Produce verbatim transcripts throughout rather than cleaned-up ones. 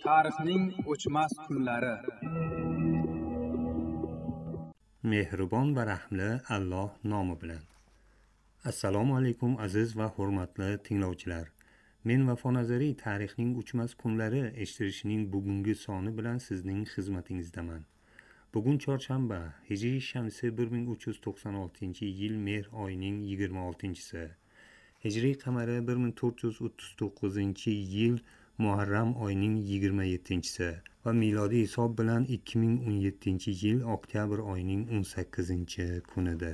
Tarixning o'chmas kunlari. Mehribon va rahmli Alloh nomi bilan. Assalomu alaykum aziz va hurmatli tinglovchilar. Men Vafo Nazariy tarixning o'chmas kunlari eshittirishining bugungi soni bilan sizning xizmatingizdaman. Bugun chorshanba, Hijriy shamsi bir ming uch yuz to'qson oltinchi yil Mehr oyining yigirma oltinchisi. Hijriy qamari bir ming to'rt yuz o'ttiz to'qqizinchi yil Muharram oyining yigirma yettinchisi va milodiy hisob bilan ikki ming o'n yettinchi yil oktyabr oyining o'n sakkizinchi kunidir.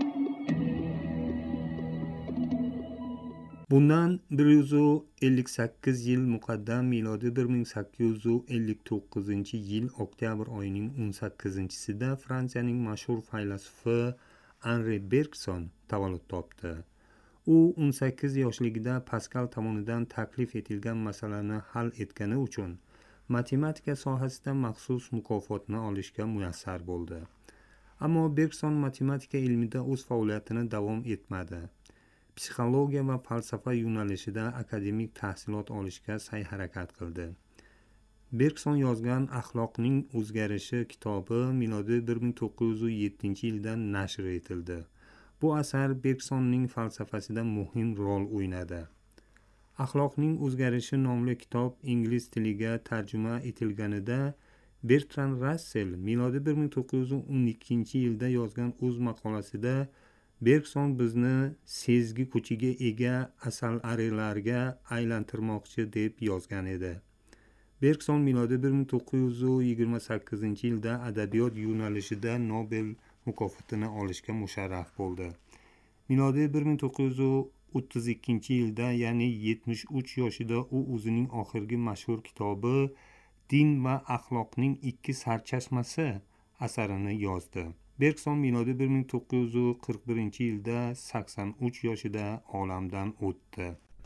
Bundan bir yuz ellik sakkiz yil muqaddam milodiy bir ming sakkiz yuz ellik to'qqizinchi yil oktyabr oyining o'n sakkizinchisida Fransiyaning mashhur faylasufi Henri Bergson tavallud topdi. U o'n sakkiz yoshligida Pascal tomonidan taklif etilgan masalani hal etgani uchun matematika sohasida maxsus mukofotni olishga muyassar bo'ldi. Ammo Bergson matematika ilmida o'z faoliyatini davom etmadi. Psixologiya va falsafa yo'nalishida akademik tahsilot olishga sa'y-harakat qildi. Bergson yozgan Axloqning o'zgarishi kitobi milodiy bir ming to'qqiz yuz yettinchi yilda nashr etildi. Bu asar Bergsonning falsafasida muhim rol o'ynadi. Axloqning o'zgarishi nomli kitob ingliz tiliga tarjima etilganida Bertrand Russell milodiy bir ming to'qqiz yuz o'n ikkinchi yilda yozgan o'z maqolasida Bergson bizni sezgi kuchiga ega asal arilarga aylantirmoqchi deb yozgan edi. Bergson milodiy bir ming to'qqiz yuz yigirma sakkizinchi yilda adabiyot yo'nalishida Nobel mukofotini olishga musharraf bo'ldi. Milodiy bir ming to'qqiz yuz o'ttiz ikkinchi yilda, ya'ni yetmish uch yoshida u o'zining oxirgi mashhur kitobi Din va axloqning ikki sarchashmasi asarini yozdi. Bergson milodiy bir ming to'qqiz yuz qirq birinchi yilda sakson uch yoshida olamdan o'tdi.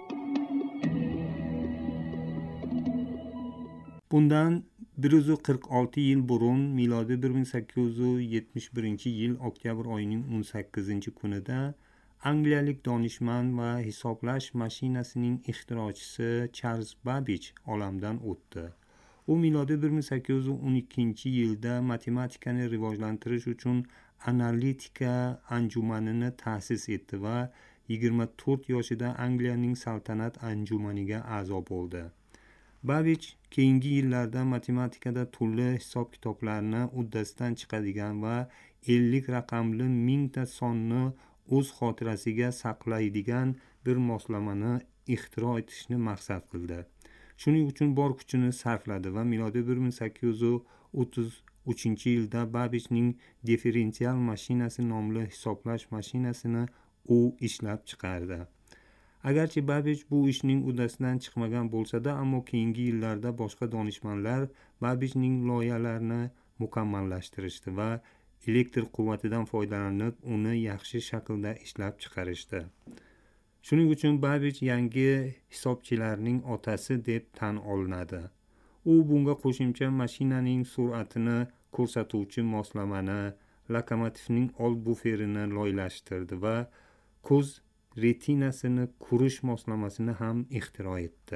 Bundan bir yuz qirq olti yil burun milodiy bir ming sakkiz yuz yetmish birinchi yil oktyabr oyining o'n sakkizinchi kunida angliyalik donishmand va hisoblash mashinasining ixtirochisi Charles Babbage olamdan o'tdi. U milodiy bir ming sakkiz yuz o'n ikkinchi yilda matematikani rivojlantirish uchun analitika anjumanini ta'sis etdi va yigirma to'rt yoshida Angliyaning saltanat anjumaniga a'zo bo'ldi. Babbage keyingi yillarda matematikada turli hisob-kitoblarni uddasidan chiqadigan va ellik raqamli mingta sonni o'z xotirasiga saqlaydigan bir moslamani ixtiro etishni maqsad qildi. Shuning uchun bor kuchini sarfladi va milodiy bir ming sakkiz yuz o'ttiz uchinchi yilda Babbage'ning differensial mashinasi nomli hisoblash mashinasini u ishlab chiqardi. Agarchi Babbage bu ishning uddasidan chiqmagan bo'lsa-da, ammo keyingi yillarda boshqa donishmandlar Babbage'ning loyihalarini mukammallashtirishdi va elektr quvvatidan foydalanib uni yaxshi shaklda ishlab chiqarishdi. Shuning uchun Babbage yangi hisobchilarning otasi deb tan olinadi. U bunga qo'shimcha mashinaning sur'atini ko'rsatuvchi moslamani, lokomotivning old buferini loylashtirdi va ko'z retinasini qurish moslamasini ham ixtiro etdi.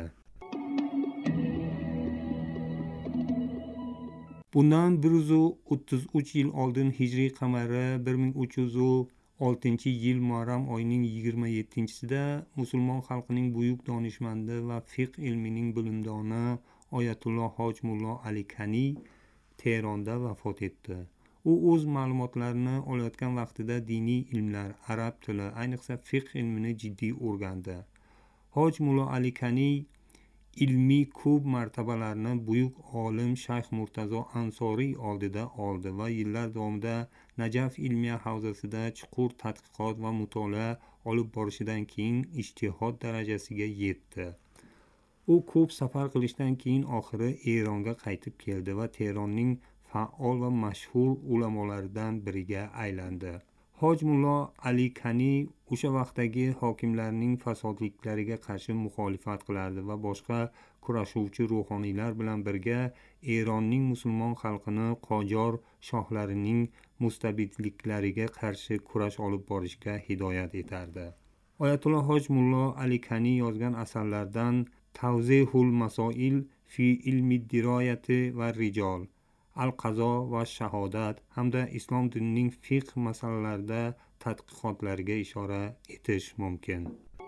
Bundan bir yuz o'ttiz uch yil oldin Hijriy qamari bir ming uch yuz oltinchi yil Muharram oyining yigirma yettinchisida musulmon xalqining buyuk donishmandi va fiqh ilmining bilimdoni Oyatulloh Hoj Mullo Ali Kani Teheronda vafot etdi. U o'z ma'lumotlarini olayotgan vaqtida diniy ilmlar, arab tili, ayniqsa fiqh ilmini jiddiy o'rgandi. Hoj Mullo Ali Kani ilmiy ko'p martabalarni buyuk olim Shayx Murtazo Ansoriy oldida oldi va yillar davomida Najaf ilmiya havzasida chuqur tadqiqot va mutolaa olib borishidan keyin ijtihod darajasiga yetdi. U ko'p safar qilishdan keyin oxiri Eronga qaytib keldi va Teheronning faol va mashhur ulamolaridan biriga aylandi. Hoj Mullo Ali Kani o'sha vaqtdagi hokimlarning fasodliklariga qarshi muxolifat qilardi va boshqa kurashuvchi ruhoniylar bilan birga Eronning musulmon xalqini Qojor shohlarining mustabidliklariga qarshi kurash olib borishga hidoyat etardi. Oyatulloh Hoj Mullo Ali Kani yozgan asarlardan Tavzehul Masoil fi ilmi diroyati va rijol, al-qazo va shahodat hamda islom dinining fiqh masalalarida tadqiqotlariga ishora etish mumkin.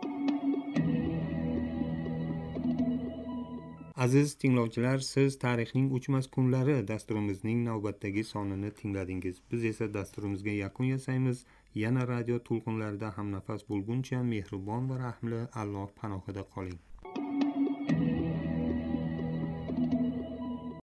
Aziz tinglovchilar, siz Tarixning o'chmas kunlari dasturimizning navbatdagi sonini tingladingiz. Biz esa dasturimizga yakun yasaymiz. Yana radio to'lqinlarida hamnafas bo'lguncha mehribon va rahmli Alloh panohida qoling.